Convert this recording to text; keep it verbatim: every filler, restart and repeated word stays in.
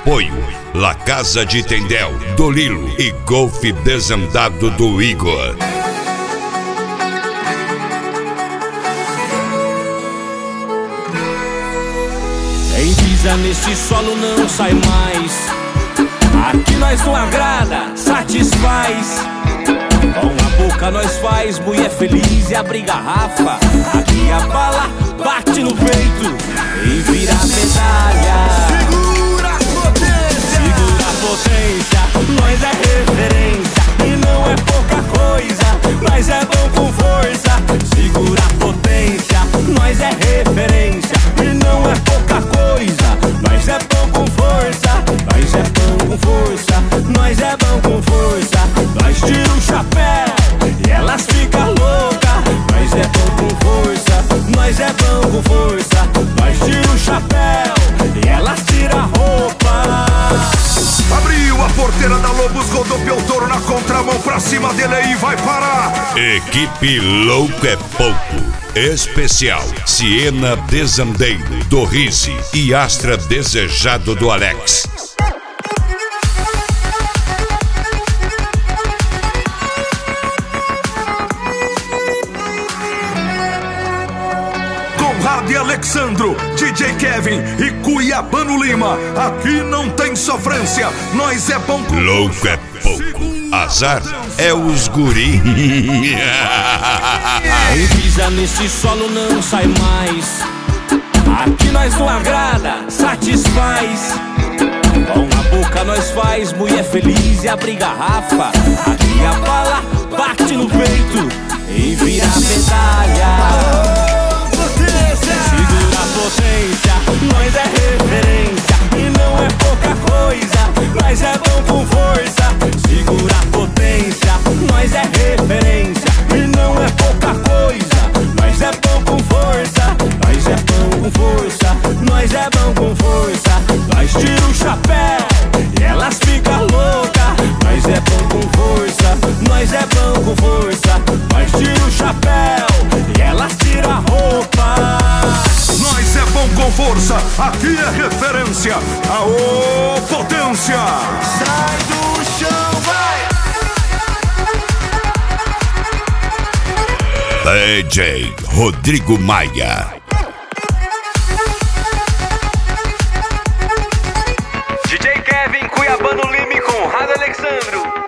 Apoio La Casa de Tendel, do Lilo e Golfe Desandado do Igor. Quem pisa nesse solo não sai mais. Aqui nós não agrada, satisfaz. Com a boca nós faz mulher feliz e abre garrafa. Aqui a bala bate no peito e vira medalha. Segura a potência, segura a potência. Nós é referência e não é pouca coisa. Nós é bom com força. Segura a potência, nós é referência e não é pouca coisa. Nós é bom com força. Nós é bom com força. Nós é bom com força. Nós tira o chapéu e elas ficam loucas. Nós é bom com força. Nós é bom com força. Nós tira o chapéu e elas tiram a roupa. Abriu a porteira da Lobos, rodopiou o touro na contramão, pra cima dele e vai parar. Equipe Louco é Pouco. Especial Siena Desandeiro, do Rizzi e Astra Desejado, do Alex. Conrado e Alexandro, D J Kevin e Cuiabano Lima. Aqui não tem sofrência, nós é bom com... Louco é pouco, azar é os guri. Quem pisa nesse solo não sai mais. Aqui nós não agrada, satisfaz. Com a boca nós faz mulher feliz e abre garrafa. Aqui a bala bate no peito e vira medalha. Segura a potência, nós é referência e não é pouca coisa. Nós é bom com força. Segura a potência, nós é referência e não é pouca coisa. Nós é bom com força. Nós é bom com força. Nós é bom com força. Nós tira o chapéu e elas ficam loucas. Nós é bom com força. Nós é bom com força. Nós tira o chapéu e elas tiram a roupa. Nós é bom com força, aqui é referência. Aô, potência! Sai do chão, vai! D J Rodrigo Maia. D J Kevin, Cuiabano Lima e Conrado Alexandro.